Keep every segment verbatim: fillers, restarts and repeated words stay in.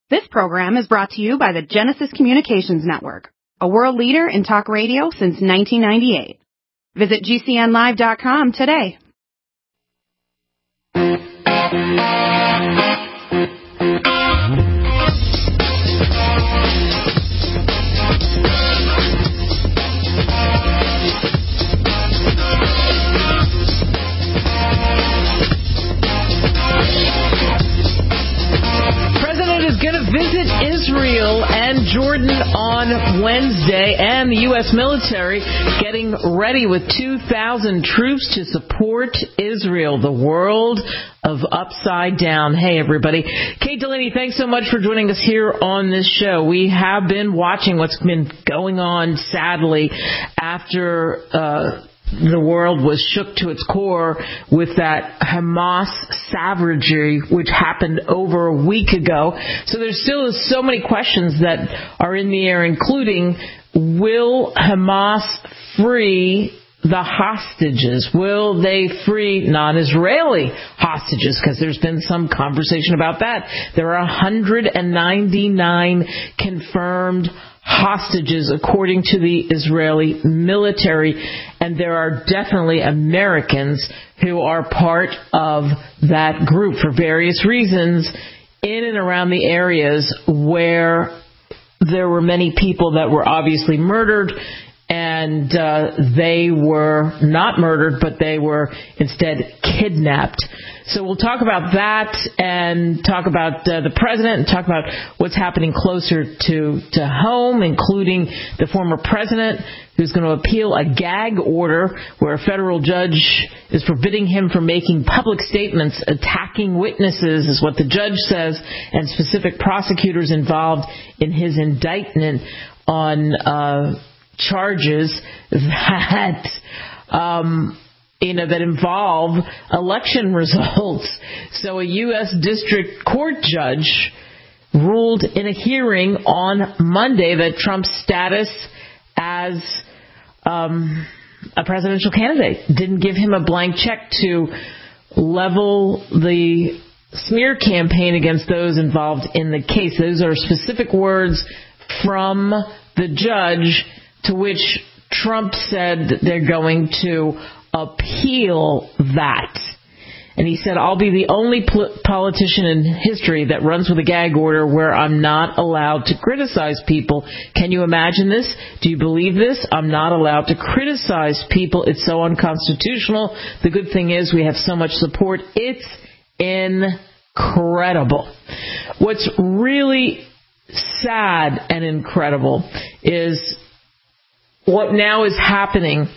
This program is brought to you by the Genesis Communications Network, a world leader in talk radio since nineteen ninety-eight. Visit G C N live dot com today. Visit Israel and Jordan on Wednesday, and the U S military getting ready with two thousand troops to support Israel, the world of upside down. Hey, everybody. Kate Delaney, thanks so much for joining us here on this show. We have been watching what's been going on, sadly, after uh the world was shook to its core with that Hamas savagery, which happened over a week ago. So there still is so many questions that are in the air, including, will Hamas free the hostages? Will they free non-Israeli hostages? Because there's been some conversation about that. There are one hundred ninety-nine confirmed hostages, according to the Israeli military, and there are definitely Americans who are part of that group for various reasons in and around the areas where there were many people that were obviously murdered, and uh, they were not murdered, but they were instead kidnapped. So we'll talk about that and talk about uh, the president and talk about what's happening closer to, to home, including the former president who's going to appeal a gag order where a federal judge is forbidding him from making public statements attacking witnesses, is what the judge says, and specific prosecutors involved in his indictment on uh, charges that... Um, you know, that involve election results. So a U S district court judge ruled in a hearing on Monday that Trump's status as um, a presidential candidate didn't give him a blank check to level the smear campaign against those involved in the case. Those are specific words from the judge, to which Trump said that they're going to appeal that. And he said, I'll be the only pol- politician in history that runs with a gag order where I'm not allowed to criticize people. Can you imagine this? Do you believe this? I'm not allowed to criticize people. It's so unconstitutional. The good thing is we have so much support. It's incredible. What's really sad and incredible is what now is happening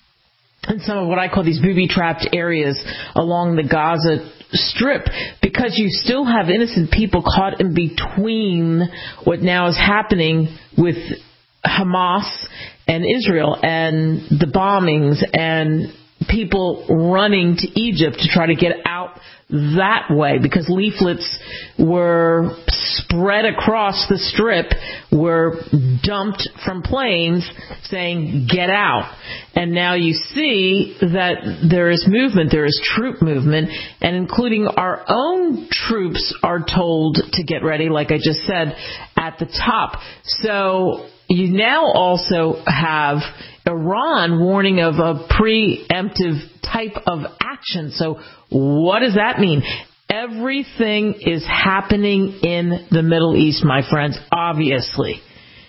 in some of what I call these booby-trapped areas along the Gaza Strip, because you still have innocent people caught in between what now is happening with Hamas and Israel and the bombings and people running to Egypt to try to get out that way, because leaflets were spread across the strip, were dumped from planes saying, get out. And now you see that there is movement, there is troop movement, and including our own troops are told to get ready, like I just said, at the top. So you now also have Iran warning of a preemptive type of action. So what does that mean? Everything is happening in the Middle East, my friends, obviously.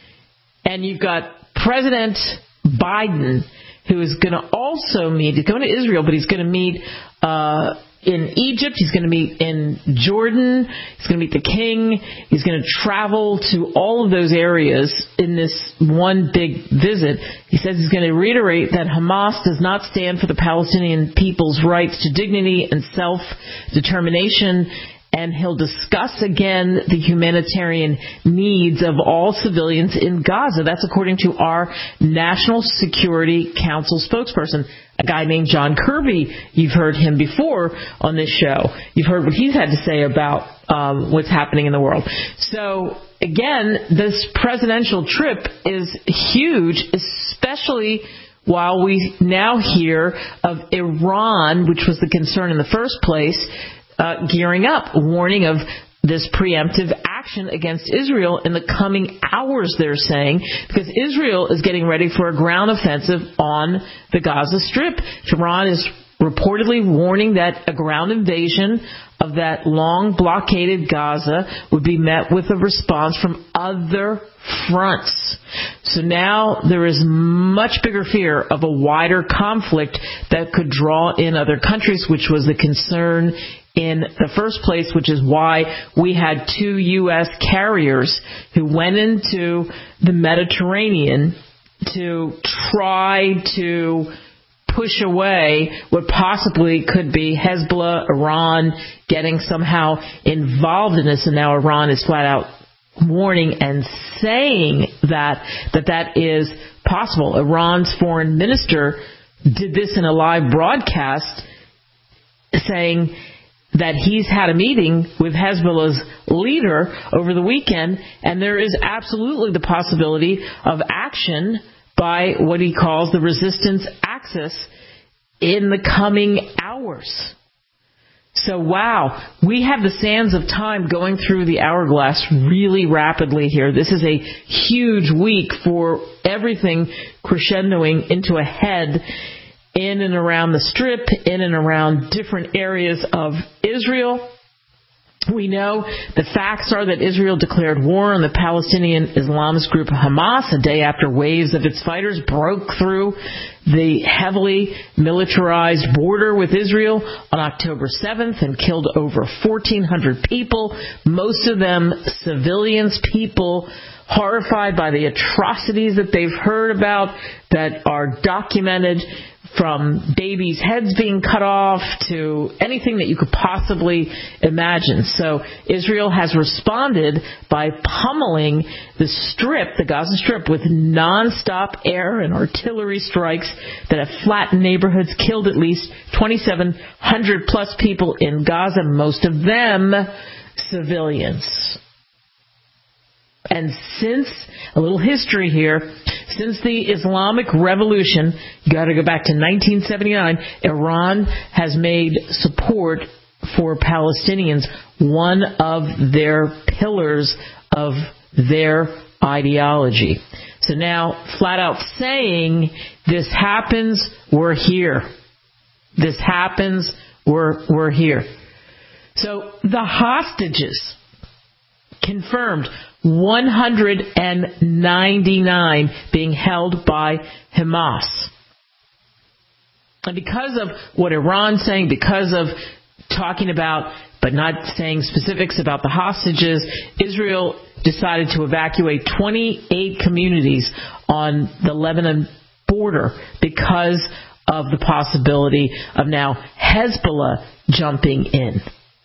And you've got President Biden, who is going to also meet, he's going to Israel, but he's going to meet uh, in Egypt, he's going to meet in Jordan, he's going to meet the king, he's going to travel to all of those areas in this one big visit. He says he's going to reiterate that Hamas does not stand for the Palestinian people's rights to dignity and self-determination, and he'll discuss again the humanitarian needs of all civilians in Gaza. That's according to our National Security Council spokesperson, a guy named John Kirby. You've heard him before on this show. You've heard what he's had to say about um, what's happening in the world. So, again, this presidential trip is huge, especially while we now hear of Iran, which was the concern in the first place, Uh, gearing up, warning of this preemptive action against Israel in the coming hours, they're saying, because Israel is getting ready for a ground offensive on the Gaza Strip. Iran is reportedly warning that a ground invasion of that long blockaded Gaza would be met with a response from other fronts. So now there is much bigger fear of a wider conflict that could draw in other countries, which was the concern in the first place, which is why we had two U S carriers who went into the Mediterranean to try to push away what possibly could be Hezbollah, Iran getting somehow involved in this, and now Iran is flat out warning and saying that that that is possible. Iran's foreign minister did this in a live broadcast, saying that he's had a meeting with Hezbollah's leader over the weekend, and there is absolutely the possibility of action by what he calls the resistance axis in the coming hours. So, wow, we have the sands of time going through the hourglass really rapidly here. This is a huge week for everything crescendoing into a head in and around the Strip, in and around different areas of Israel. We know the facts are that Israel declared war on the Palestinian Islamist group Hamas a day after waves of its fighters broke through the heavily militarized border with Israel on October seventh and killed over fourteen hundred people, most of them civilians, people horrified by the atrocities that they've heard about that are documented, from babies' heads being cut off to anything that you could possibly imagine. So Israel has responded by pummeling the Strip, the Gaza Strip, with nonstop air and artillery strikes that have flattened neighborhoods, killed at least twenty-seven hundred plus people in Gaza, most of them civilians. And since, a little history here, since the Islamic Revolution, you got to go back to nineteen seventy-nine, Iran has made support for Palestinians one of their pillars of their ideology. So now, flat out saying, this happens, we're here. This happens, we're, we're here. So the hostages confirmed, one hundred ninety-nine being held by Hamas. And because of what Iran's saying, because of talking about, but not saying specifics about the hostages, Israel decided to evacuate twenty-eight communities on the Lebanon border because of the possibility of now Hezbollah jumping in.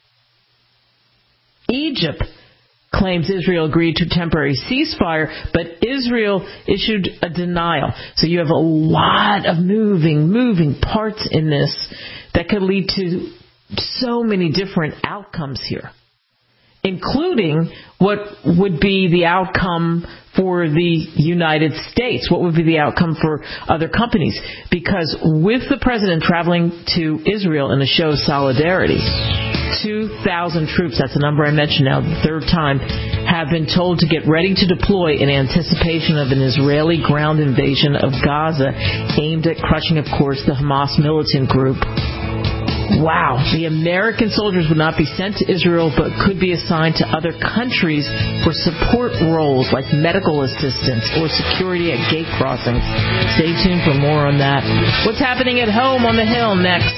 Egypt claims Israel agreed to a temporary ceasefire, but Israel issued a denial. So you have a lot of moving, moving parts in this that could lead to so many different outcomes here, including what would be the outcome for the United States, what would be the outcome for other companies. Because with the president traveling to Israel in a show of solidarity, two thousand troops, that's the number I mentioned now, the third time, have been told to get ready to deploy in anticipation of an Israeli ground invasion of Gaza aimed at crushing, of course, the Hamas militant group. Wow. The American soldiers would not be sent to Israel, but could be assigned to other countries for support roles like medical assistance or security at gate crossings. Stay tuned for more on that. What's happening at home on the Hill next?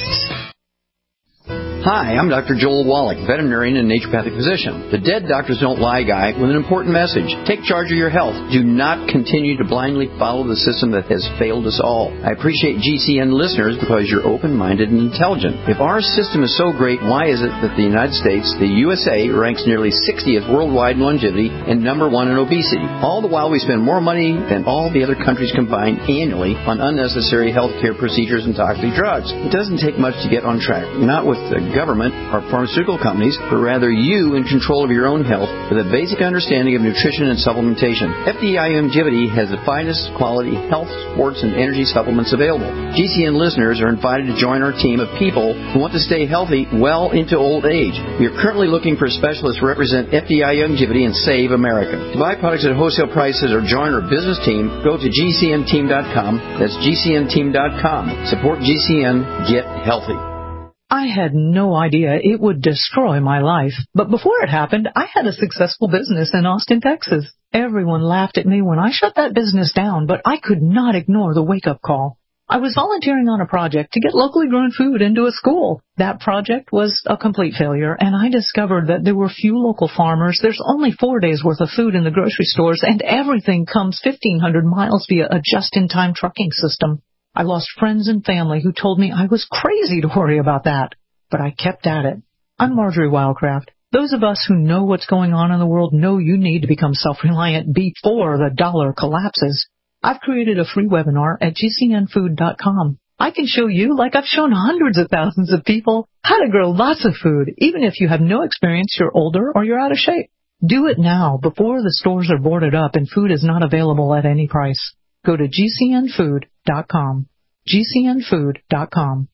Hi, I'm Doctor Joel Wallach, veterinarian and naturopathic physician. The Dead Doctors Don't Lie guy with an important message. Take charge of your health. Do not continue to blindly follow the system that has failed us all. I appreciate G C N listeners because you're open-minded and intelligent. If our system is so great, why is it that the United States, the U S A, ranks nearly sixtieth worldwide in longevity and number one in obesity? All the while we spend more money than all the other countries combined annually on unnecessary health care procedures and toxic drugs. It doesn't take much to get on track. Not with the government or pharmaceutical companies, but rather you in control of your own health with a basic understanding of nutrition and supplementation. F D I Longevity has the finest quality health, sports, and energy supplements available. G C N listeners are invited to join our team of people who want to stay healthy well into old age. We are currently looking for specialists to represent F D I Longevity and Save America. To buy products at wholesale prices or join our business team, go to G C N team dot com. That's G C N team dot com. Support G C N. Get healthy. I had no idea it would destroy my life. But before it happened, I had a successful business in Austin, Texas. Everyone laughed at me when I shut that business down, but I could not ignore the wake-up call. I was volunteering on a project to get locally grown food into a school. That project was a complete failure, and I discovered that there were few local farmers. There's only four days' worth of food in the grocery stores, and everything comes fifteen hundred miles via a just-in-time trucking system. I lost friends and family who told me I was crazy to worry about that, but I kept at it. I'm Marjorie Wildcraft. Those of us who know what's going on in the world know you need to become self-reliant before the dollar collapses. I've created a free webinar at G C N food dot com. I can show you, like I've shown hundreds of thousands of people, how to grow lots of food, even if you have no experience, you're older, or you're out of shape. Do it now, before the stores are boarded up and food is not available at any price. Go to G C N food dot com. G C N food dot com.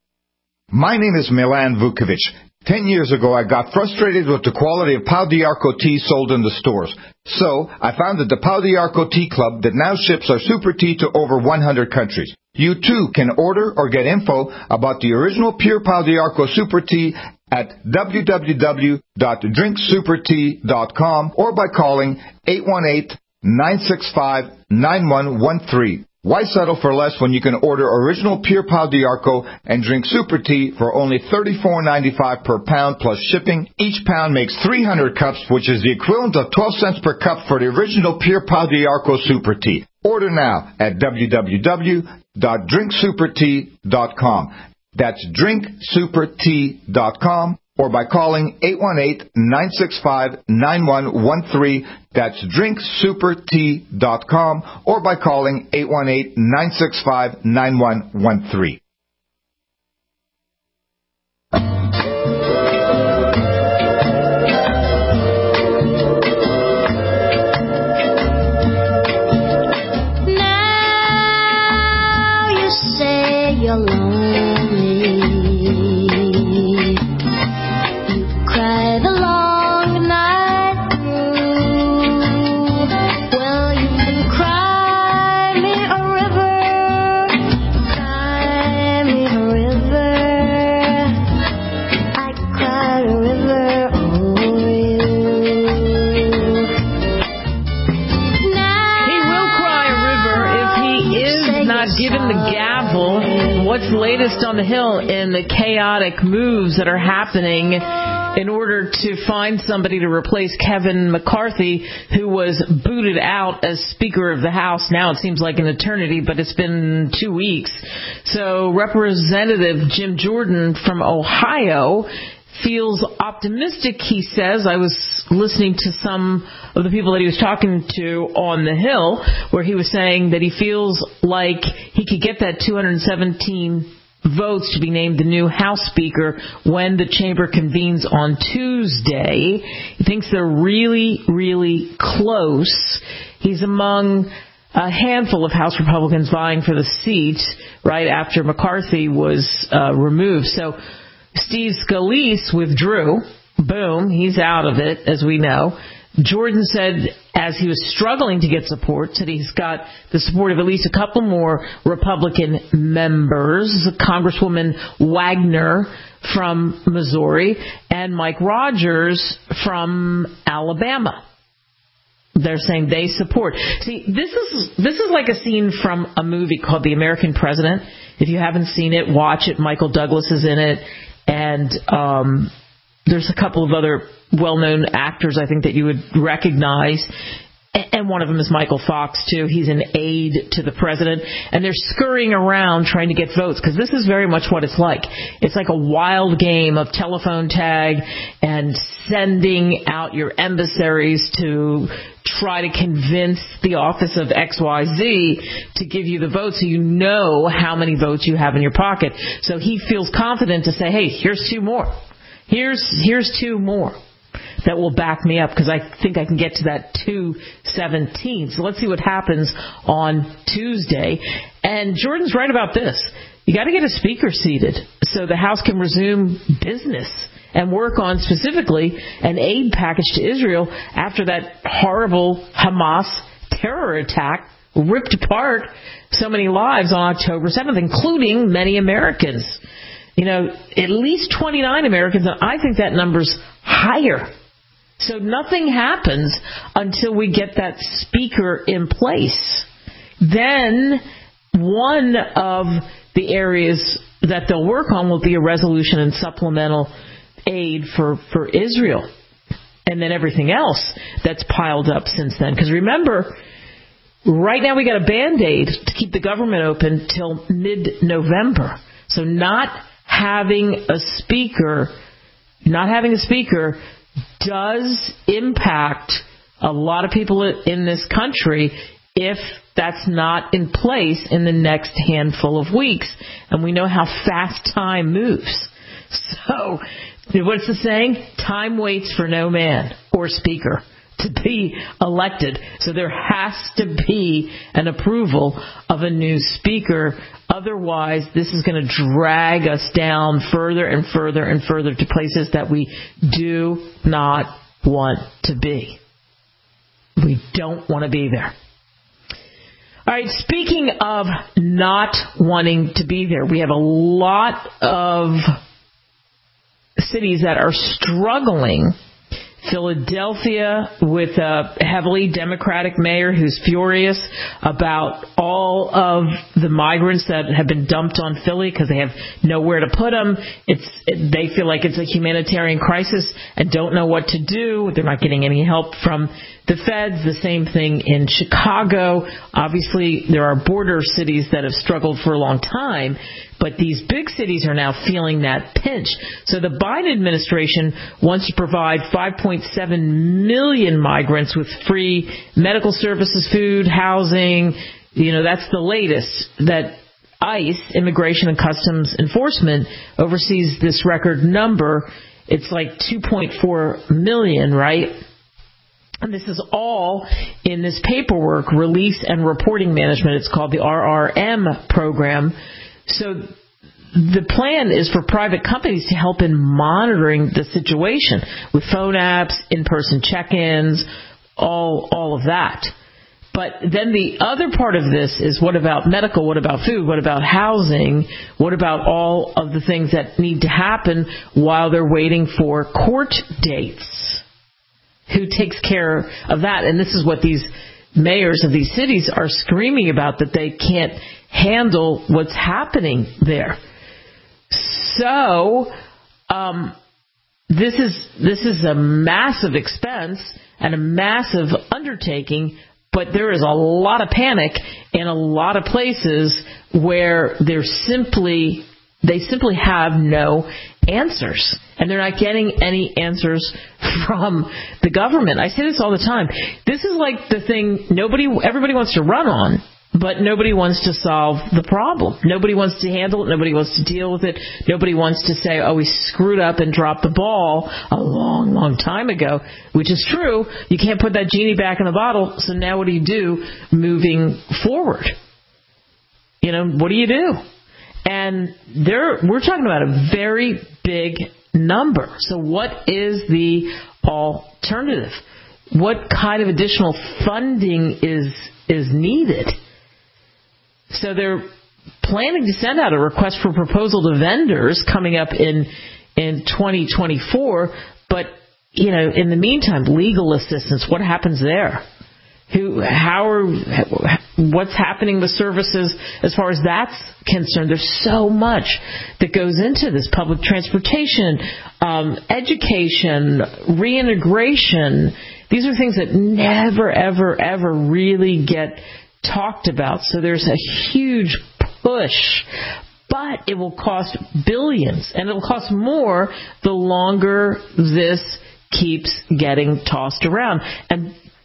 My name is Milan Vukovic. Ten years ago, I got frustrated with the quality of Pau d'Arco tea sold in the stores. So, I founded the Pau d'Arco Tea Club that now ships our super tea to over one hundred countries. You too can order or get info about the original pure Pau d'Arco super tea at w w w dot drink super tea dot com or by calling eight one eight, nine six five, nine one one three. Why settle for less when you can order original pure Pau d'Arco and drink super tea for only thirty-four ninety-five per pound plus shipping? Each pound makes three hundred cups, which is the equivalent of twelve cents per cup for the original pure Pau d'Arco super tea. Order now at w w w dot drink super tea dot com. That's drink super tea dot com. Or by calling eight one eight, nine six five, nine one one three. That's drink super tea dot com. Or by calling eight one eight, nine six five, nine one one three. Now you say you're lonely. What's latest on the Hill in the chaotic moves that are happening in order to find somebody to replace Kevin McCarthy, who was booted out as Speaker of the House? Now it seems like an eternity, but it's been two weeks. So Representative Jim Jordan from Ohio feels optimistic, he says. I was listening to some of the people that he was talking to on the Hill, where he was saying that he feels like he could get that two hundred seventeen votes to be named the new House Speaker when the chamber convenes on Tuesday. He thinks they're really, really close. He's among a handful of House Republicans vying for the seat right after McCarthy was uh, removed. So Steve Scalise withdrew. Boom, he's out of it, as we know. Jordan said, as he was struggling to get support, that he's got the support of at least a couple more Republican members, Congresswoman Wagner from Missouri and Mike Rogers from Alabama. They're saying they support. See, this is this is like a scene from a movie called The American President. If you haven't seen it, watch it. Michael Douglas is in it. And um, there's a couple of other well-known actors, I think, that you would recognize. And one of them is Michael Fox, too. He's an aide to the president. And they're scurrying around trying to get votes, because this is very much what it's like. It's like a wild game of telephone tag and sending out your emissaries to try to convince the office of X Y Z to give you the vote so you know how many votes you have in your pocket. So he feels confident to say, hey, here's two more. Here's here's two more that will back me up because I think I can get to that two seventeen. So let's see what happens on Tuesday. And Jordan's right about this. You got to get a speaker seated so the House can resume business and work on specifically an aid package to Israel after that horrible Hamas terror attack ripped apart so many lives on October seventh, including many Americans. You know, at least twenty-nine Americans, and I think that number's higher. So nothing happens until we get that speaker in place. Then one of the areas that they'll work on will be a resolution and supplemental aid for, for Israel. And then everything else that's piled up since then. Because remember, right now we got a Band-Aid to keep the government open till mid-November. So not having a speaker, not having a speaker does impact a lot of people in this country if that's not in place in the next handful of weeks. And we know how fast time moves. So, what's the saying? Time waits for no man or speaker to be elected. So there has to be an approval of a new speaker. Otherwise, this is going to drag us down further and further and further to places that we do not want to be. We don't want to be there. All right, speaking of not wanting to be there, we have a lot of cities that are struggling. Philadelphia, with a heavily Democratic mayor who's furious about all of the migrants that have been dumped on Philly because they have nowhere to put them. It's they feel like it's a humanitarian crisis and don't know what to do. They're not getting any help from the feds. The same thing in Chicago. Obviously, there are border cities that have struggled for a long time, but these big cities are now feeling that pinch. So the Biden administration wants to provide five point seven million migrants with free medical services, food, housing. You know, that's the latest. That ICE, Immigration and Customs Enforcement, oversees this record number. It's like two point four million, right? And this is all in this paperwork, Release and Reporting Management. It's called the R R M program. So the plan is for private companies to help in monitoring the situation with phone apps, in-person check-ins, all all of that. But then the other part of this is, what about medical? What about food? What about housing? What about all of the things that need to happen while they're waiting for court dates? Who takes care of that? And this is what these mayors of these cities are screaming about, that they can't handle what's happening there. So um, this is this is a massive expense and a massive undertaking, but there is a lot of panic in a lot of places where there's simply they simply have no answers, and they're not getting any answers from the government. I say this all the time. This is like the thing nobody, everybody wants to run on, but nobody wants to solve the problem. Nobody wants to handle it. Nobody wants to deal with it. Nobody wants to say, oh, we screwed up and dropped the ball a long, long time ago, which is true. You can't put that genie back in the bottle, so now what do you do moving forward? You know, what do you do? And there, we're talking about a very big number. So what is the alternative? What kind of additional funding is is needed? So they're planning to send out a request for proposal to vendors coming up in in twenty twenty-four. But, you know, in the meantime, legal assistance, what happens there? Who, how are, what's happening with services as far as that's concerned? There's so much that goes into this: public transportation, um, education, reintegration. These are things that never, ever, ever really get talked about. So there's a huge push, but it will cost billions, and it will cost more the longer this keeps getting tossed around. And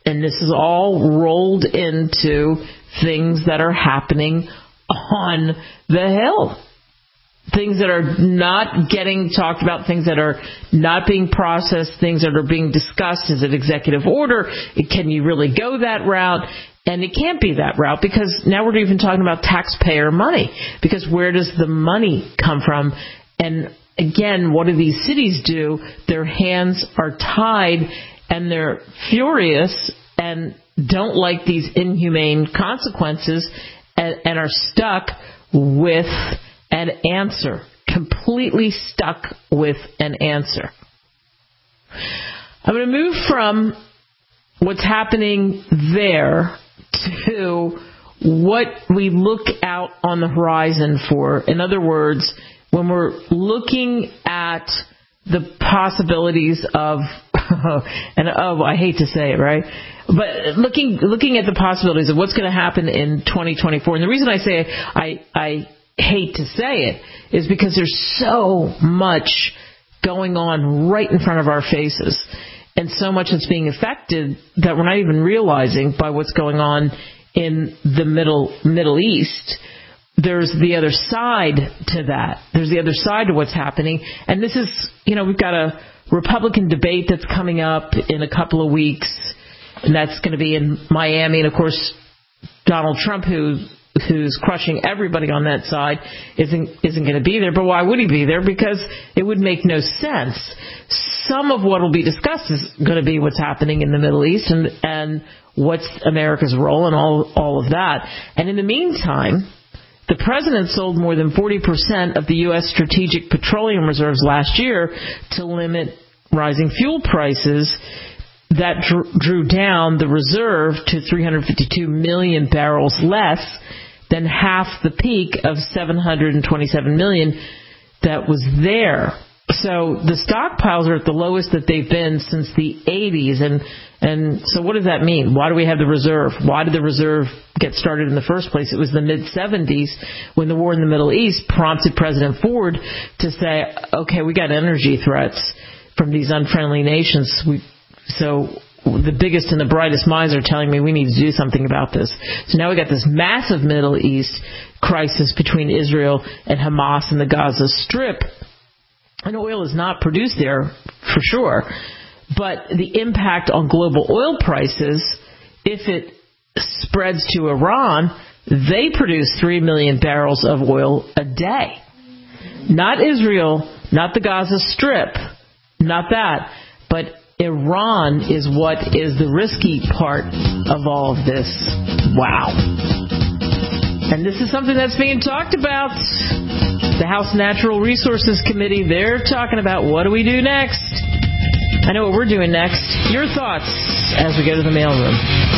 And this is all rolled into things that are happening on the Hill. Things that are not getting talked about, things that are not being processed, things that are being discussed. Is it executive order? Can you really go that route? And it can't be that route, because now we're even talking about taxpayer money. Because where does the money come from? And again, what do these cities do? Their hands are tied, and they're furious and don't like these inhumane consequences, and, and are stuck with an answer. Completely stuck with an answer. I'm going to move from what's happening there to what we look out on the horizon for. In other words, when we're looking at the possibilities of, and oh, I hate to say it, right? But looking looking at the possibilities of what's going to happen in twenty twenty-four. And the reason I say I I hate to say it is because there's so much going on right in front of our faces, and so much that's being affected that we're not even realizing by what's going on in the Middle Middle East. There's the other side to that. There's the other side to what's happening. And this is, you know, we've got a Republican debate that's coming up in a couple of weeks, and that's going to be in Miami. And, of course, Donald Trump, who who's crushing everybody on that side, isn't isn't going to be there. But why would he be there? Because it would make no sense. Some of what will be discussed is going to be what's happening in the Middle East and, and what's America's role and all all of that. And in the meantime, the president sold more than forty percent of the U S strategic petroleum reserves last year to limit rising fuel prices. That drew down the reserve to three hundred fifty-two million barrels less than half the peak of seven hundred twenty-seven million that was there. So the stockpiles are at the lowest that they've been since the eighties. And, and so what does that mean? Why do we have the reserve? Why did the reserve get started in the first place? It was the mid-seventies when the war in the Middle East prompted President Ford to say, okay, we got energy threats from these unfriendly nations. We, so the biggest and the brightest minds are telling me we need to do something about this. So now we got this massive Middle East crisis between Israel and Hamas and the Gaza Strip. And oil is not produced there, for sure. But the impact on global oil prices, if it spreads to Iran, they produce three million barrels of oil a day. Not Israel, not the Gaza Strip, not that. But Iran is what is the risky part of all of this. Wow. And this is something that's being talked about. The House Natural Resources Committee, they're talking about what do we do next. I know what we're doing next. Your thoughts as we go to the mailroom.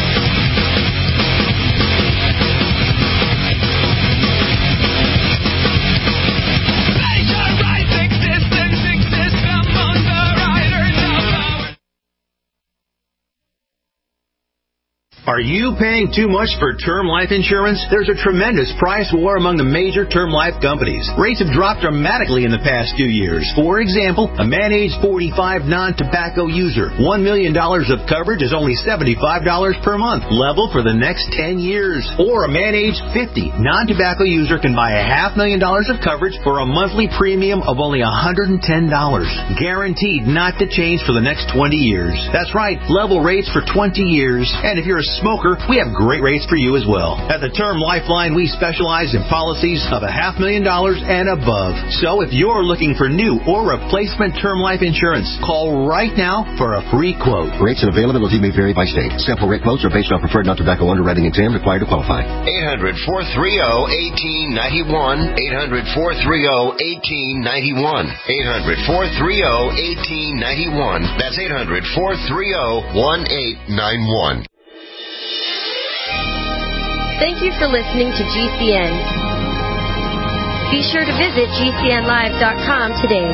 Are you paying too much for term life insurance? There's a tremendous price war among the major term life companies. Rates have dropped dramatically in the past few years. For example, a man age forty-five non-tobacco user, one million dollars of coverage is only seventy-five dollars per month, level for the next ten years. Or a man age fifty non-tobacco user can buy a half million dollars of coverage for a monthly premium of only one hundred ten dollars. Guaranteed not to change for the next twenty years. That's right, level rates for twenty years. And if you're a smoker, we have great rates for you as well. At the Term Lifeline, we specialize in policies of a half million dollars and above. So if you're looking for new or replacement term life insurance, call right now for a free quote. Rates and availability may vary by state. Sample rate quotes are based on preferred non-tobacco underwriting exam required to qualify. eight hundred, four three zero, one eight nine one. eight hundred, four three zero, one eight nine one. eight hundred, four three zero, one eight nine one. That's eight hundred, four three zero, one eight nine one. Thank you for listening to G C N. Be sure to visit G C N live dot com today.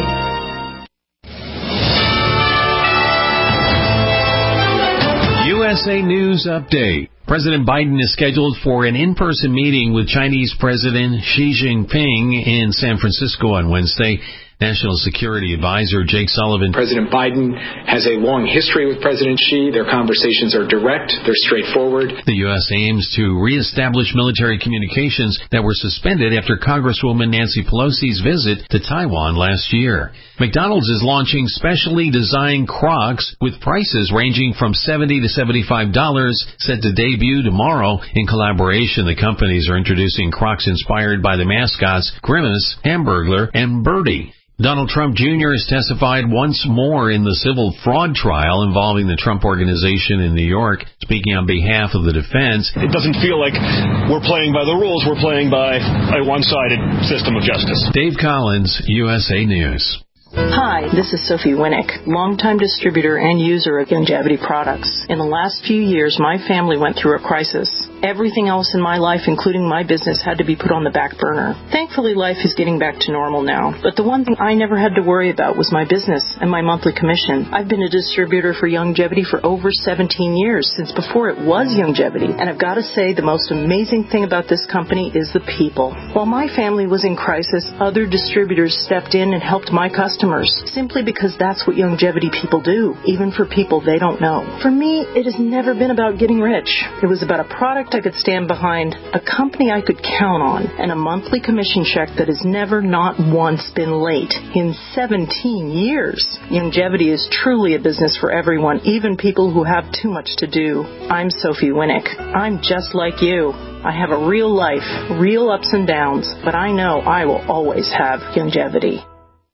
U S A News Update. President Biden is scheduled for an in-person meeting with Chinese President Xi Jinping in San Francisco on Wednesday. National Security Advisor Jake Sullivan. President Biden has a long history with President Xi. Their conversations are direct. They're straightforward. The U S aims to reestablish military communications that were suspended after Congresswoman Nancy Pelosi's visit to Taiwan last year. McDonald's is launching specially designed Crocs with prices ranging from seventy dollars to seventy-five dollars, set to debut tomorrow. In collaboration, the companies are introducing Crocs inspired by the mascots Grimace, Hamburglar, and Birdie. Donald Trump Junior has testified once more in the civil fraud trial involving the Trump Organization in New York, speaking on behalf of the defense. It doesn't feel like we're playing by the rules. We're playing by a one-sided system of justice. Dave Collins, U S A News. Hi, this is Sophie Winnick, longtime distributor and user of Youngevity products. In the last few years, my family went through a crisis. Everything else in my life, including my business, had to be put on the back burner. Thankfully, life is getting back to normal now. But the one thing I never had to worry about was my business and my monthly commission. I've been a distributor for Youngevity for over seventeen years, since before it was Youngevity. And I've got to say, the most amazing thing about this company is the people. While my family was in crisis, other distributors stepped in and helped my customers, simply because that's what Youngevity people do, even for people they don't know. For me, it has never been about getting rich. It was about a product I could stand behind, a company I could count on, and a monthly commission check that has never, not once, been late in seventeen years. Youngevity is truly a business for everyone, even people who have too much to do. I'm Sophie Winnick. I'm just like you. I have a real life, real ups and downs, but I know I will always have Youngevity.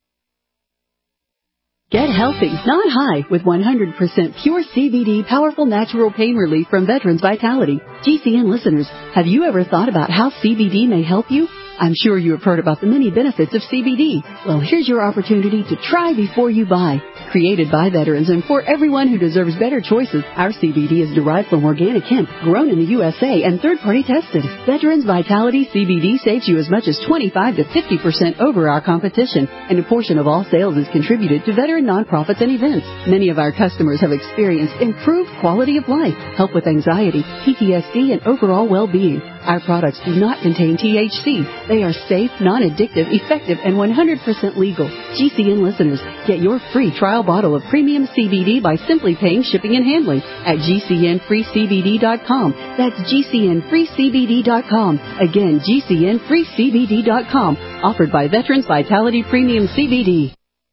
Get healthy, not high, with one hundred percent pure C B D powerful natural pain relief from Veterans Vitality. G C N listeners, have you ever thought about how C B D may help you? I'm sure you have heard about the many benefits of C B D. Well, here's your opportunity to try before you buy. Created by veterans and for everyone who deserves better choices, our C B D is derived from organic hemp, grown in the U S A and third-party tested. Veterans Vitality C B D saves you as much as twenty-five to fifty percent over our competition, and a portion of all sales is contributed to veteran nonprofits and events. Many of our customers have experienced improved quality of life, help with anxiety, P T S D, and overall well-being. Our products do not contain T H C. They are safe, non-addictive, effective, and one hundred percent legal. G C N listeners, get your free trial bottle of premium C B D by simply paying shipping and handling at G C N free C B D dot com. That's G C N free C B D dot com. Again, G C N free C B D dot com. Offered by Veterans Vitality Premium C B D.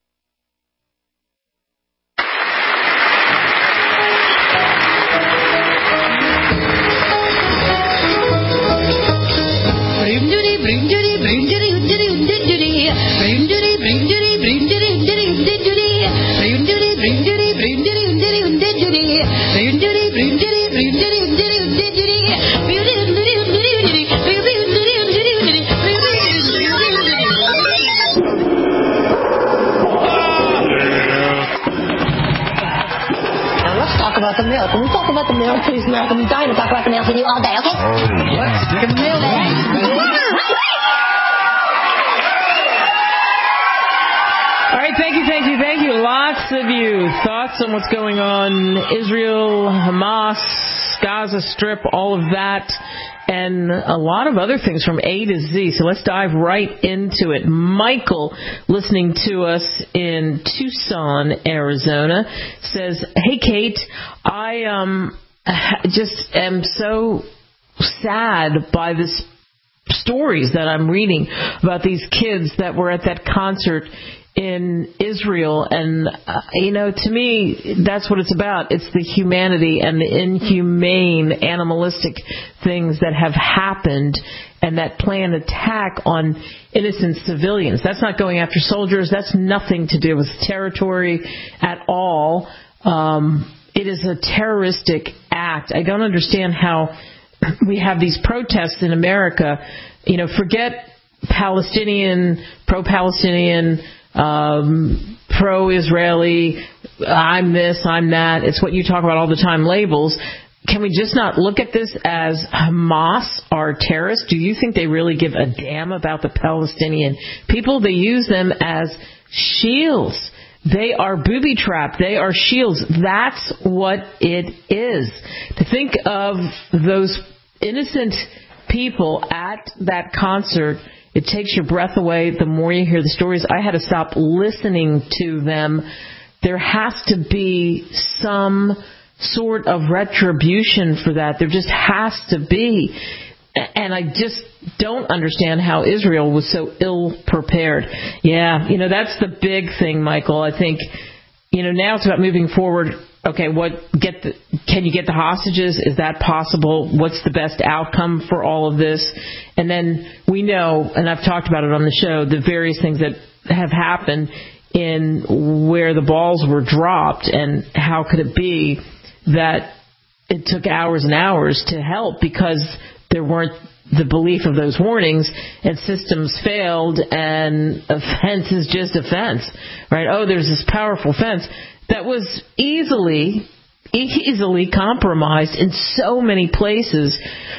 About the milk. When we talk about the milk, please, America, I'm dying to talk about the milk with you all day, okay? Oh, let's get the milk. All right, thank you, thank you, thank you. Lots of you. Thoughts on what's going on, Israel, Hamas, Gaza Strip, all of that, and a lot of other things from A to Z. So let's dive right into it. Michael, listening to us in Tucson, Arizona, says, "Hey, Kate, I um just am so sad by this stories that I'm reading about these kids that were at that concert in Israel, and uh, you know, to me, that's what it's about. It's the humanity and the inhumane, animalistic things that have happened, and that planned attack on innocent civilians. That's not going after soldiers. That's nothing to do with territory at all. Um, it is a terroristic act. I don't understand how we have these protests in America. You know, forget Palestinian, pro-Palestinian, Um, pro-Israeli, I'm this, I'm that. It's what you talk about all the time, labels. Can we just not look at this as Hamas are terrorists? Do you think they really give a damn about the Palestinian people? They use them as shields. They are booby-trapped. They are shields. That's what it is. To think of those innocent people at that concert It takes your breath away the more you hear the stories. I had to stop listening to them. There has to be some sort of retribution for that. There just has to be. And I just don't understand how Israel was so ill-prepared. Yeah, you know, that's the big thing, Michael. I think, you know, now it's about moving forward. Okay, what get the, can you get the hostages? Is that possible? What's the best outcome for all of this? And then we know, and I've talked about it on the show, the various things that have happened in where the balls were dropped, and how could it be that it took hours and hours to help because there weren't the belief of those warnings, and systems failed, and a fence is just a fence, right? Oh, there's this powerful fence that was easily, easily compromised in so many places.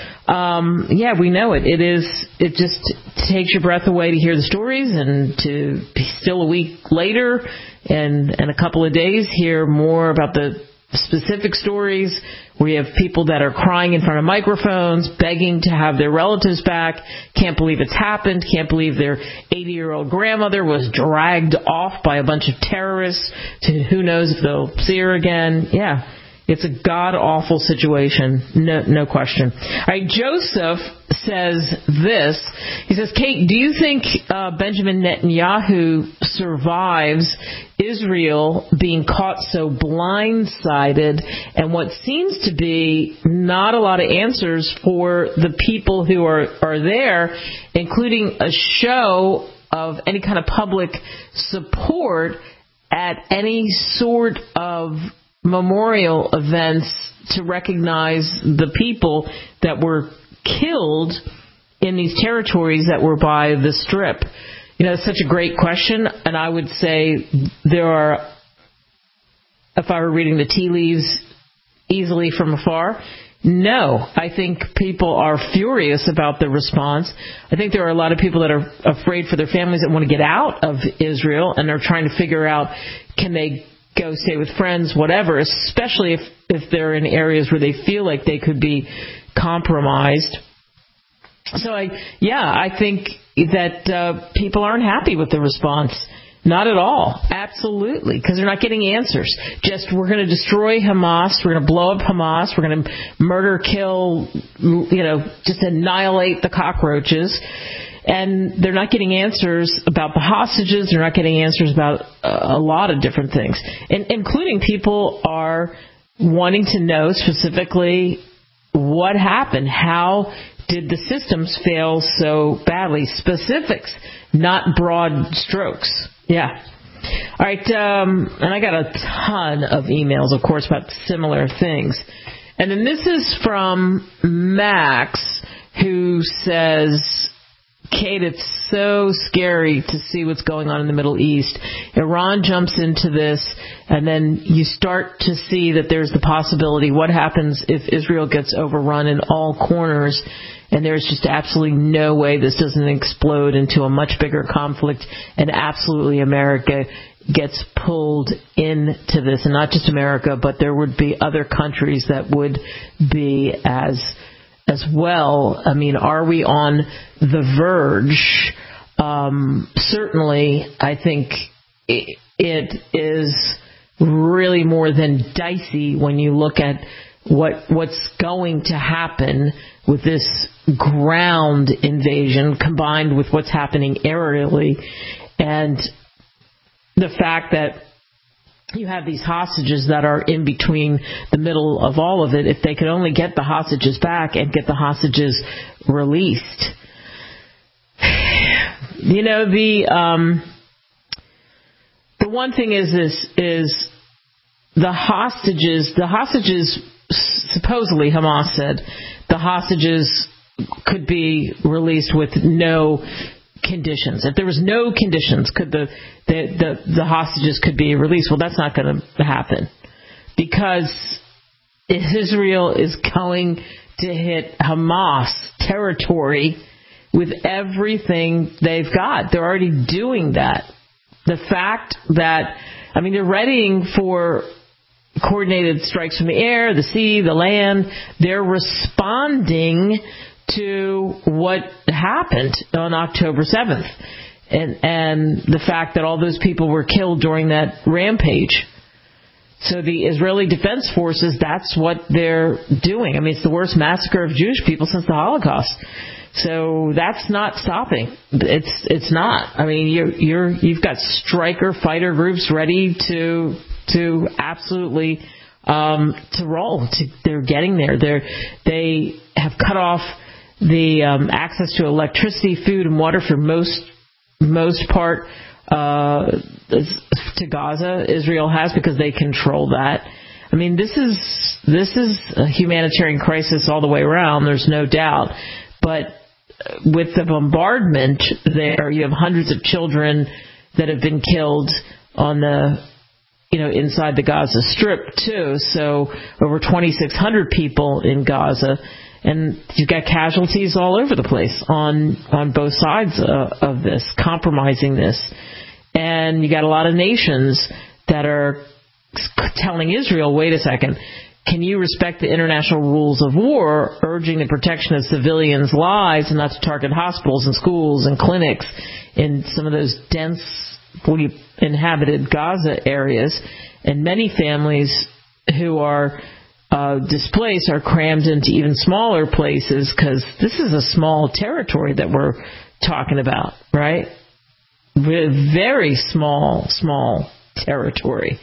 Um, yeah, we know it. It is. It just takes your breath away to hear the stories, and to be still a week later and, and a couple of days hear more about the specific stories where you have people that are crying in front of microphones, begging to have their relatives back, can't believe it's happened, can't believe their eighty-year-old grandmother was dragged off by a bunch of terrorists to who knows if they'll see her again. Yeah, it's a god-awful situation, no, no question. All right, Joseph says this. He says, Kate, do you think uh, Benjamin Netanyahu survives Israel being caught so blindsided and what seems to be not a lot of answers for the people who are, are there, including a show of any kind of public support at any sort of memorial events to recognize the people that were killed in these territories that were by the Strip? You know, it's such a great question, and I would say there are, if I were reading the tea leaves easily from afar, no. I think people are furious about the response. I think there are a lot of people that are afraid for their families that want to get out of Israel, and they're trying to figure out, can they go stay with friends, whatever, especially if, if they're in areas where they feel like they could be compromised. So, I, yeah, I think that uh, people aren't happy with the response. Not at all. Absolutely. Because they're not getting answers. Just, we're going to destroy Hamas. We're going to blow up Hamas. We're going to murder, kill, you know, just annihilate the cockroaches. And they're not getting answers about the hostages. They're not getting answers about a lot of different things. And, including people are wanting to know specifically what happened. How did the systems fail so badly? Specifics, not broad strokes. Yeah. All right. Um, and I got a ton of emails, of course, about similar things. And then this is from Max, who says, Kate, it's so scary to see what's going on in the Middle East. Iran jumps into this, and then you start to see that there's the possibility, what happens if Israel gets overrun in all corners, and there's just absolutely no way this doesn't explode into a much bigger conflict, and absolutely America gets pulled into this. And not just America, but there would be other countries that would be as as well. I mean, are we on the verge? Um, certainly, I think it, it is really more than dicey when you look at what what's going to happen with this ground invasion combined with what's happening aerially, and the fact that you have these hostages that are in between the middle of all of it. If they could only get the hostages back and get the hostages released. You know, the um, the one thing is this is the hostages. The hostages, supposedly Hamas said, the hostages could be released with no conditions. If there was no conditions, could the the, the, the hostages could be released? Well, that's not going to happen, because Israel is going to hit Hamas territory with everything they've got. They're already doing that. The fact that, I mean, they're readying for coordinated strikes from the air, the sea, the land. They're responding to what happened on October seventh and, and the fact that all those people were killed during that rampage. So the Israeli Defense Forces, that's what they're doing. I mean, it's the worst massacre of Jewish people since the Holocaust. So that's not stopping. It's it's not. I mean, you're you're you've got striker fighter groups ready to to absolutely um, to roll. To, they're getting there. They're they have cut off the um, access to electricity, food, and water for most most part uh, to Gaza. Israel has, because they control that. I mean, this is this is a humanitarian crisis all the way around. There's no doubt, but with the bombardment there, you have hundreds of children that have been killed on the, you know, inside the Gaza Strip too. So over twenty-six hundred people in Gaza, and you've got casualties all over the place on on both sides of, of this, compromising this. And you got a lot of nations that are telling Israel, wait a second, can you respect the international rules of war, urging the protection of civilians' lives and not to target hospitals and schools and clinics in some of those densely inhabited Gaza areas? And many families who are uh, displaced are crammed into even smaller places, because this is a small territory that we're talking about, right? Very small, small territory.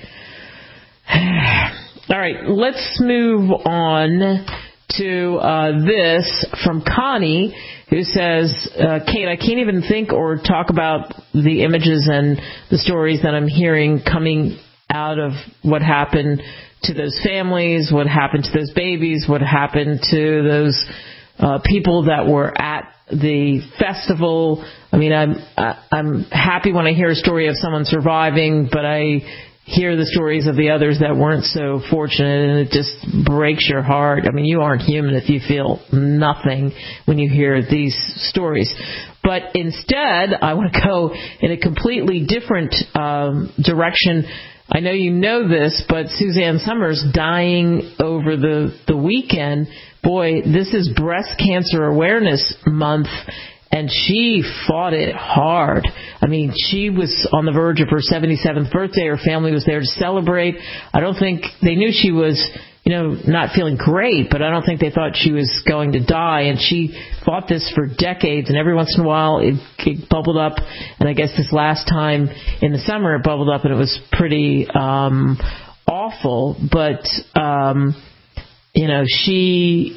All right, let's move on to uh, this from Connie, who says, uh, Kate, I can't even think or talk about the images and the stories that I'm hearing coming out of what happened to those families, what happened to those babies, what happened to those uh, people that were at the festival. I mean, I'm I'm happy when I hear a story of someone surviving, but I hear the stories of the others that weren't so fortunate, and it just breaks your heart. I mean, you aren't human if you feel nothing when you hear these stories. But instead, I want to go in a completely different um, direction. I know you know this, but Suzanne Somers dying over the, the weekend. Boy, this is Breast Cancer Awareness Month, and she fought it hard. I mean, she was on the verge of her seventy-seventh birthday. Her family was there to celebrate. I don't think they knew she was, you know, not feeling great, but I don't think they thought she was going to die. And she fought this for decades, and every once in a while it, it bubbled up. And I guess this last time in the summer it bubbled up, and it was pretty um, awful. But um, you know, she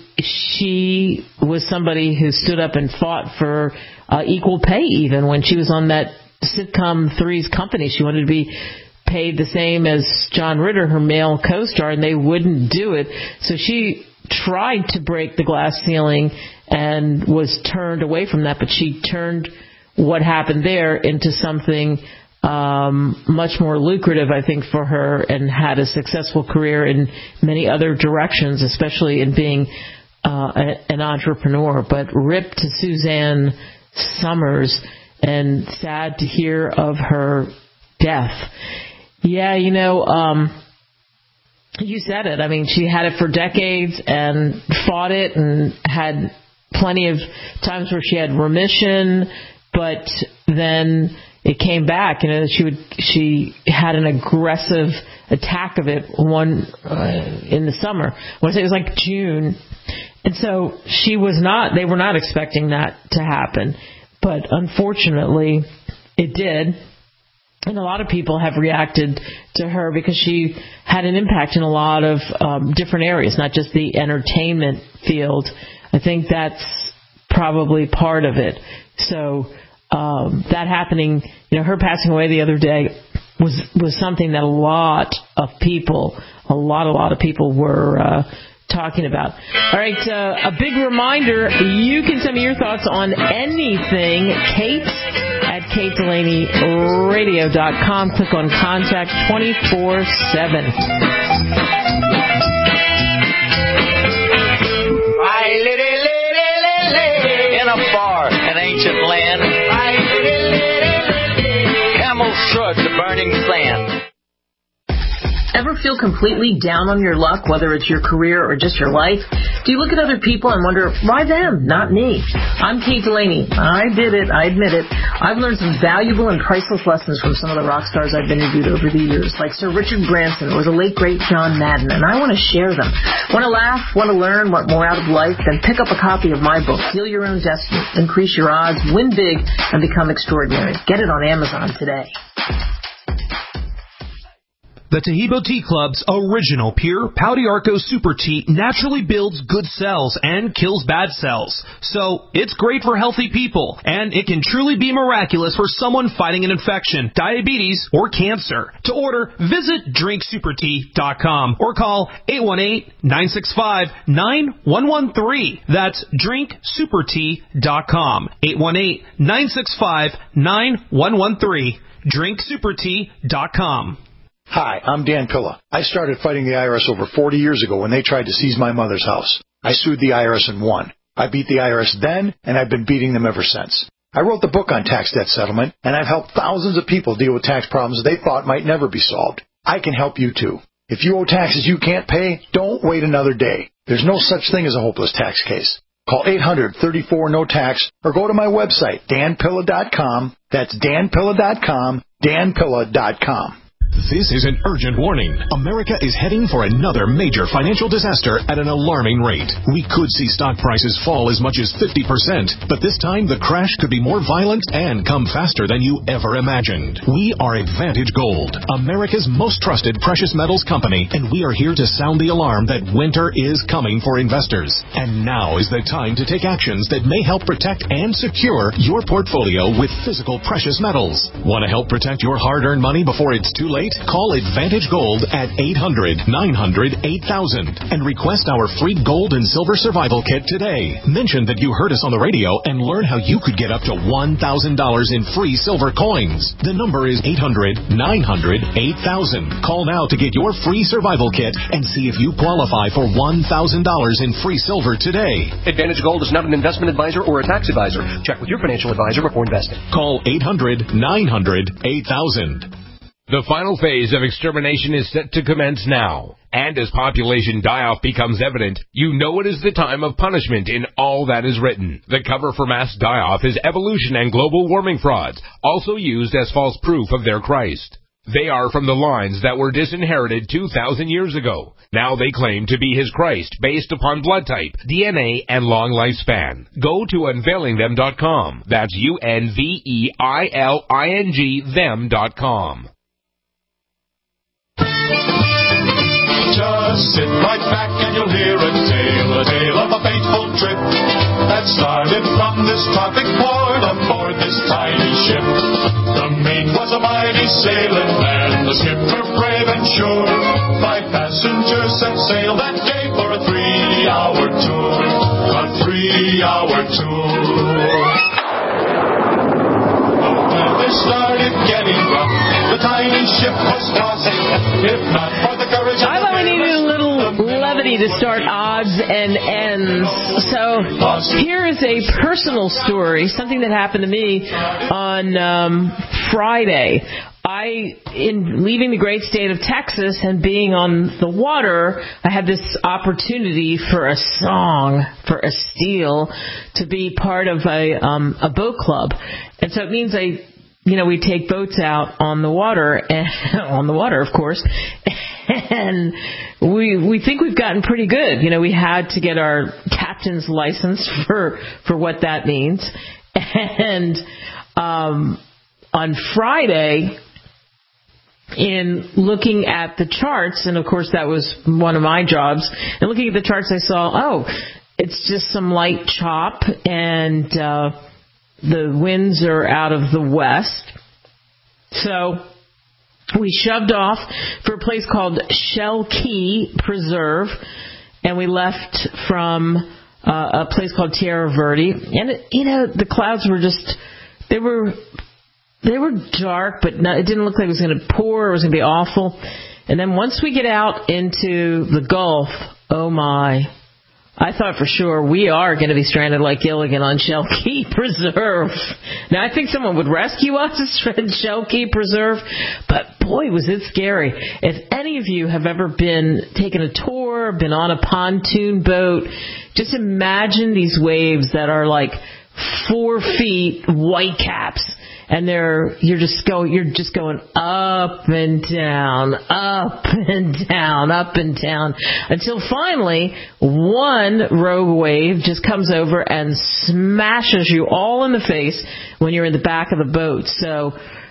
she was somebody who stood up and fought for uh, equal pay. Even when she was on that sitcom Three's Company, she wanted to be paid the same as John Ritter, her male co-star, and they wouldn't do it. So she tried to break the glass ceiling and was turned away from that, but she turned what happened there into something um, much more lucrative, I think, for her, and had a successful career in many other directions, especially in being uh, a, an entrepreneur. But rip to Suzanne Somers, and sad to hear of her death. Yeah, you know, um, you said it. I mean, she had it for decades and fought it, and had plenty of times where she had remission, but then it came back. You know, she would she had an aggressive attack of it one uh, in the summer. I want to say it was like June, and so she was not. They were not expecting that to happen, but unfortunately, it did. And a lot of people have reacted to her because she had an impact in a lot of um, different areas, not just the entertainment field. I think that's probably part of it. So um, that happening, you know, her passing away the other day was was something that a lot of people, a lot, a lot of people were uh, talking about. All right, uh, a big reminder, you can send me your thoughts on anything. Kate at kate delaney radio dot com. Click on Contact twenty-four seven. In a far and ancient land, camels trudge the burning sand. Ever feel completely down on your luck, whether it's your career or just your life? Do you look at other people and wonder, why them, not me? I'm Kate Delaney. I did it. I admit it. I've learned some valuable and priceless lessons from some of the rock stars I've interviewed over the years, like Sir Richard Branson or the late, great John Madden, and I want to share them. Want to laugh? Want to learn? Want more out of life? Then pick up a copy of my book, Deal Your Own Destiny, Increase Your Odds, Win Big, and Become Extraordinary. Get it on Amazon today. The Taheebo Tea Club's original pure Pau d'Arco Super Tea naturally builds good cells and kills bad cells. So, it's great for healthy people, and it can truly be miraculous for someone fighting an infection, diabetes, or cancer. To order, visit drink super tea dot com or call eight one eight, nine six five, nine one one three. That's drink super tea dot com. eight one eight, nine six five, nine one one three. drink super tea dot com. Hi, I'm Dan Pilla. I started fighting the I R S over forty years ago when they tried to seize my mother's house. I sued the I R S and won. I beat the I R S then, and I've been beating them ever since. I wrote the book on tax debt settlement, and I've helped thousands of people deal with tax problems they thought might never be solved. I can help you too. If you owe taxes you can't pay, don't wait another day. There's no such thing as a hopeless tax case. Call eight hundred, thirty-four, no tax or go to my website, dan pilla dot com. That's dan pilla dot com, dan pilla dot com. This is an urgent warning. America is heading for another major financial disaster at an alarming rate. We could see stock prices fall as much as fifty percent, but this time the crash could be more violent and come faster than you ever imagined. We are Advantage Gold, America's most trusted precious metals company, and we are here to sound the alarm that winter is coming for investors. And now is the time to take actions that may help protect and secure your portfolio with physical precious metals. Want to help protect your hard-earned money before it's too late? Call Advantage Gold at eight hundred, nine hundred, eight thousand and request our free gold and silver survival kit today. Mention that you heard us on the radio and learn how you could get up to one thousand dollars in free silver coins. The number is eight hundred, nine hundred, eight thousand. Call now to get your free survival kit and see if you qualify for one thousand dollars in free silver today. Advantage Gold is not an investment advisor or a tax advisor. Check with your financial advisor before investing. Call eight hundred, nine hundred, eight thousand. The final phase of extermination is set to commence now. And as population die-off becomes evident, you know it is the time of punishment in all that is written. The cover for mass die-off is evolution and global warming frauds, also used as false proof of their Christ. They are from the lines that were disinherited two thousand years ago. Now they claim to be his Christ based upon blood type, D N A, and long lifespan. Go to unveiling them dot com. That's U N V E I L I N G them dot com. Just sit right back and you'll hear a tale, a tale of a fateful trip that started from this tropic port aboard this tiny ship. The mate was a mighty sailing man, the skipper brave and sure. Five passengers set sail that day for a three-hour tour, a three-hour tour. But when they started getting rough, the tiny ship was tossing, if not for the courage of I thought we needed a little levity to start odds and ends. So here is a personal story, something that happened to me on um, Friday. I, in leaving the great state of Texas and being on the water, I had this opportunity for a song, for a steal, to be part of a um, a boat club. And so it means I, you know, we take boats out on the water, and, on the water, of course, and we we think we've gotten pretty good. You know, we had to get our captain's license for for what that means. And um, on Friday, in looking at the charts, and of course that was one of my jobs, and looking at the charts, I saw, oh, it's just some light chop, and uh, the winds are out of the west. So we shoved off for a place called Shell Key Preserve, and we left from uh, a place called Tierra Verde. And, it, you know, the clouds were just, they were they were dark, but not, it didn't look like it was going to pour or it was going to be awful. And then once we get out into the Gulf, oh my, I thought for sure we are going to be stranded like Gilligan on Shell Key Preserve. Now, I think someone would rescue us from Shell Key Preserve, but boy, was it scary. If any of you have ever been taken a tour, been on a pontoon boat, just imagine these waves that are like four feet, white caps. And they're, you're just going, you're just going up and down, up and down, up and down, until finally one rogue wave just comes over and smashes you all in the face when you're in the back of the boat. So,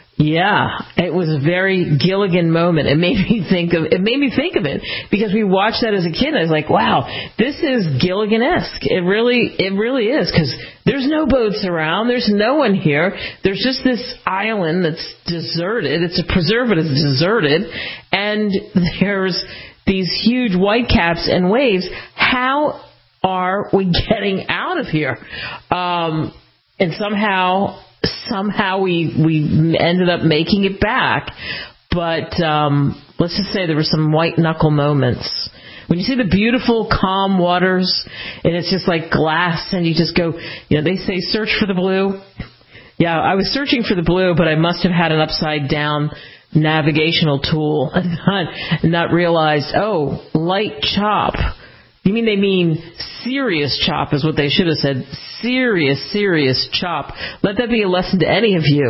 yeah, it was a very Gilligan moment. It made me think of it. Made me think of it because we watched that as a kid. And I was like, "Wow, this is Gilligan-esque." It really, it really is because there's no boats around. There's no one here. There's just this island that's deserted. It's a preserve, but it's deserted, and there's these huge whitecaps and waves. How are we getting out of here? Um, and somehow. Somehow we we ended up making it back, but um, let's just say there were some white knuckle moments. When you see the beautiful calm waters, and it's just like glass, and you just go, you know, they say search for the blue. Yeah, I was searching for the blue, but I must have had an upside down navigational tool and not, and not realized, oh, light chop. You mean they mean serious chop is what they should have said. Serious, serious chop. Let that be a lesson to any of you.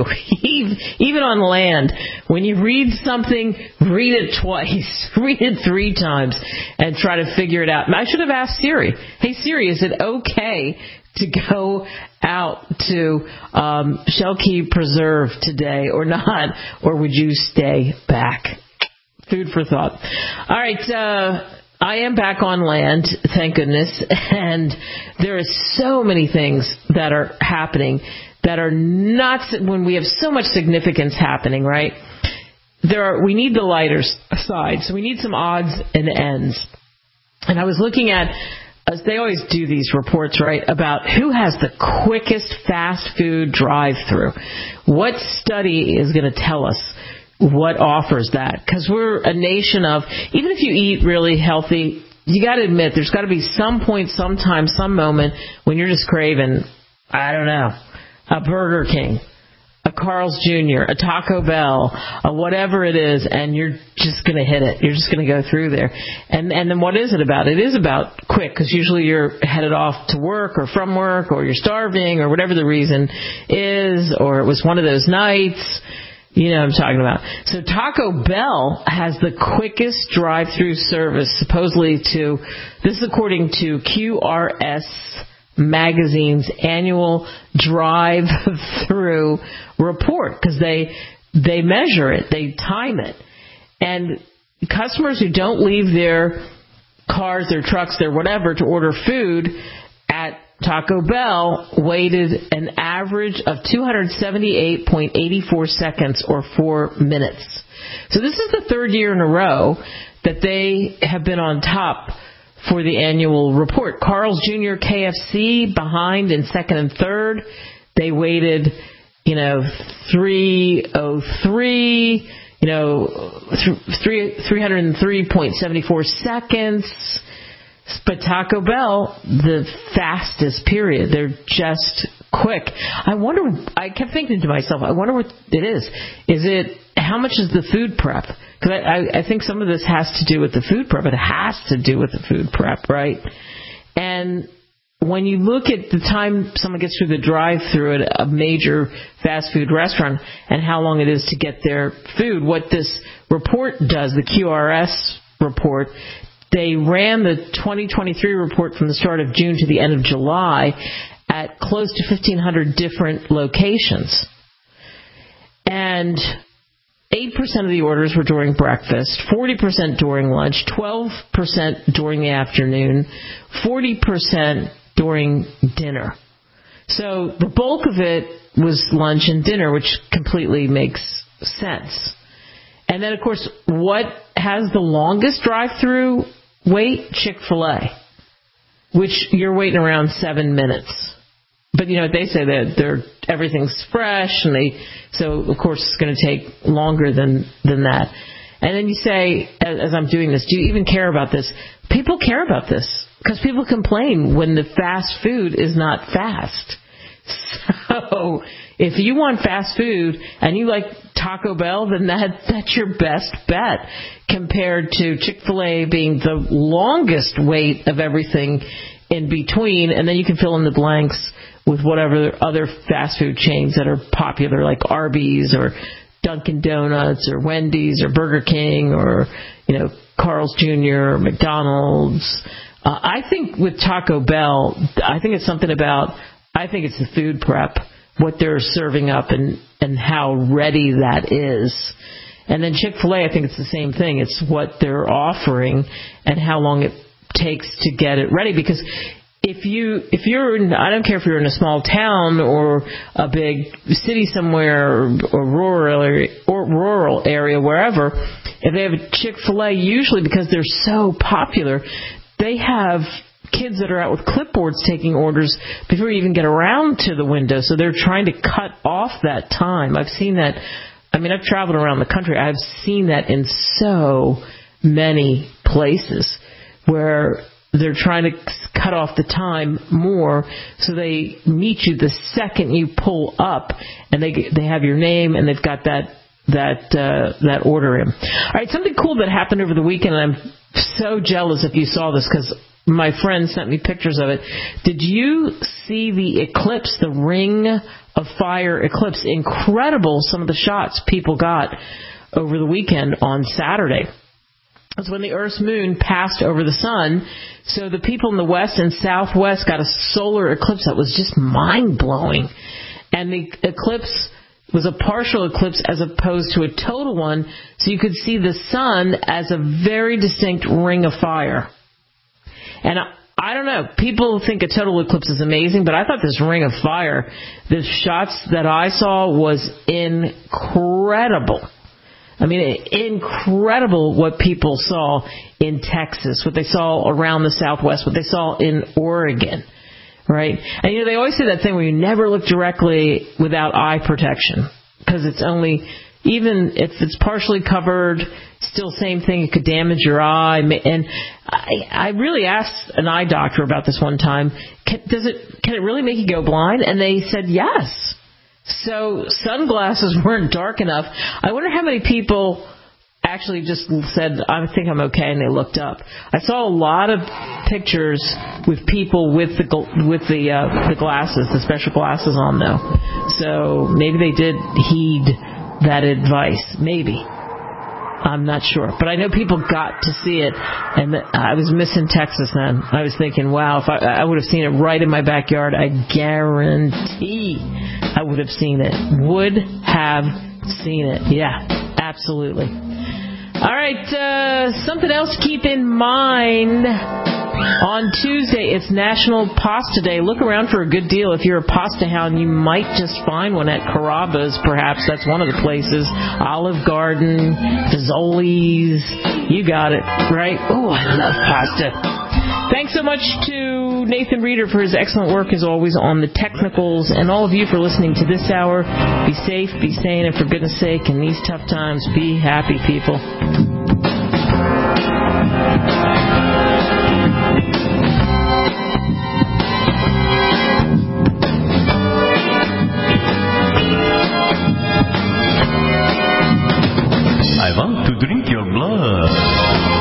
Even on land, when you read something, read it twice. Read it three times and try to figure it out. And I should have asked Siri, hey Siri, is it okay to go out to um, Shell Key Preserve today or not? Or would you stay back? Food for thought. All right, uh... I am back on land, thank goodness, and there are so many things that are happening that are not, when we have so much significance happening, right? There are, we need the lighter side, so we need some odds and ends. And I was looking at, as they always do these reports, right, about who has the quickest fast food drive-through. What study is going to tell us what offers that? Because we're a nation of, even if you eat really healthy, you got to admit there's got to be some point, sometime, some moment when you're just craving, I don't know, a Burger King, a Carl's Junior, a Taco Bell, a whatever it is, and you're just going to hit it. You're just going to go through there. And and then what is it about? It is about quick, because usually you're headed off to work or from work, or you're starving, or whatever the reason is, or it was one of those nights. You know what I'm talking about. So Taco Bell has the quickest drive-through service, supposedly to, this is according to Q R S Magazine's annual drive-through report, because they, they measure it, they time it. And customers who don't leave their cars, their trucks, their whatever to order food at Taco Bell waited an average of two hundred seventy-eight point eight four seconds or four minutes. So this is the third year in a row that they have been on top for the annual report. Carl's Junior, K F C behind in second and third. They waited, you know, three oh three, you know, three hundred three point seven four seconds. But Taco Bell, the fastest period. They're just quick. I wonder, I kept thinking to myself, I wonder what it is. Is it, how much is the food prep? Because I, I, I think some of this has to do with the food prep. It has to do with the food prep, right? And when you look at the time someone gets through the drive-through at a major fast food restaurant and how long it is to get their food, what this report does, the Q R S report, they ran the twenty twenty-three report from the start of June to the end of July at close to fifteen hundred different locations. And eight percent of the orders were during breakfast, forty percent during lunch, twelve percent during the afternoon, forty percent during dinner. So the bulk of it was lunch and dinner, which completely makes sense. And then, of course, what has the longest drive-through wait? Chick-fil-A, which you're waiting around seven minutes. But, you know, they say that they're, everything's fresh, and they, so, of course, it's going to take longer than, than that. And then you say, as, as I'm doing this, do you even care about this? People care about this. because people complain when the fast food is not fast. So if you want fast food and you like Taco Bell, then that that's your best bet compared to Chick-fil-A being the longest wait of everything in between, and then you can fill in the blanks with whatever other fast food chains that are popular, like Arby's or Dunkin' Donuts or Wendy's or Burger King or, you know, Carl's Junior or McDonald's. Uh, I think with Taco Bell, I think it's something about, I think it's the food prep, what they're serving up and, and how ready that is. And then Chick-fil-A, I think it's the same thing. It's what they're offering and how long it takes to get it ready. Because if you, if you're in, I don't care if you're in a small town or a big city somewhere or, or rural area, or rural area, wherever, if they have a Chick-fil-A, usually because they're so popular, they have kids that are out with clipboards taking orders before you even get around to the window. So they're trying to cut off that time. I've seen that. I mean, I've traveled around the country. I've seen that in so many places where they're trying to cut off the time more so they meet you the second you pull up, and they they have your name and they've got that that uh, that order in. All right, something cool that happened over the weekend, and I'm so jealous if you saw this because my friend sent me pictures of it. Did you see the eclipse, the Ring of Fire eclipse? Incredible, some of the shots people got over the weekend on Saturday. That's when the Earth's moon passed over the sun. So the people in the west and southwest got a solar eclipse that was just mind-blowing. And the eclipse was a partial eclipse as opposed to a total one, so you could see the sun as a very distinct ring of fire. And I, I don't know, people think a total eclipse is amazing, but I thought this ring of fire, the shots that I saw was incredible. I mean, incredible what people saw in Texas, what they saw around the Southwest, what they saw in Oregon, right? And, you know, they always say that thing where you never look directly without eye protection because it's only, even if it's partially covered, still same thing, it could damage your eye. And I, I really asked an eye doctor about this one time, can, does it, can it really make you go blind? And they said yes. So sunglasses weren't dark enough. I wonder how many people actually just said, I think I'm okay, and they looked up. I saw a lot of pictures with people with the with the uh, the glasses, the special glasses on, though. So maybe they did heed that advice. Maybe. I'm not sure. But I know people got to see it, and I was missing Texas then. I was thinking, wow, if I, I would have seen it right in my backyard, I guarantee I would have seen it. Would have seen it. Yeah, absolutely. All right, uh, something else to keep in mind. On Tuesday, it's National Pasta Day. Look around for a good deal. If you're a pasta hound, you might just find one at Carrabba's, perhaps. That's one of the places. Olive Garden, Fazoli's. You got it, right? Oh, I love pasta. Thanks so much to Nathan Reeder for his excellent work, as always, on the technicals, and all of you for listening to this hour. Be safe, be sane, and for goodness sake, in these tough times, be happy, people. I want to drink your blood.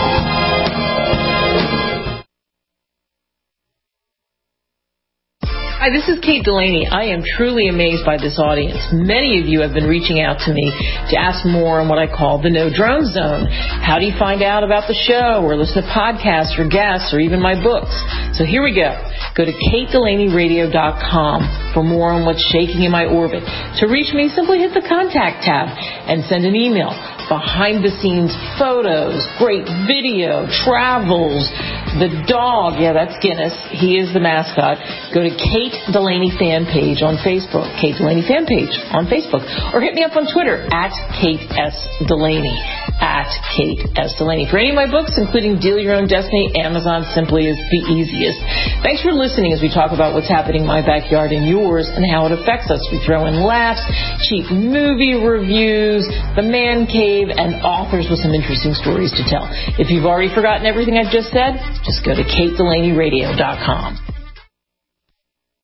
Hi, this is Kate Delaney. I am truly amazed by this audience. Many of you have been reaching out to me to ask more on what I call the No Drone Zone. How do you find out about the show or listen to podcasts or guests or even my books? So here we go. Go to kate delaney radio dot com for more on what's shaking in my orbit. To reach me, simply hit the contact tab and send an email. Behind-the-scenes photos, great video, travels, the dog, yeah, that's Guinness. He is the mascot. Go to Kate Delaney fan page on Facebook, Kate Delaney fan page on Facebook, or hit me up on Twitter at Kate S. Delaney. at Kate S. Delaney. For any of my books, including Deal Your Own Destiny, Amazon simply is the easiest. Thanks for listening as we talk about what's happening in my backyard and yours and how it affects us. We throw in laughs, cheap movie reviews, the man cave, and authors with some interesting stories to tell. If you've already forgotten everything I've just said, just go to kate delaney radio dot com.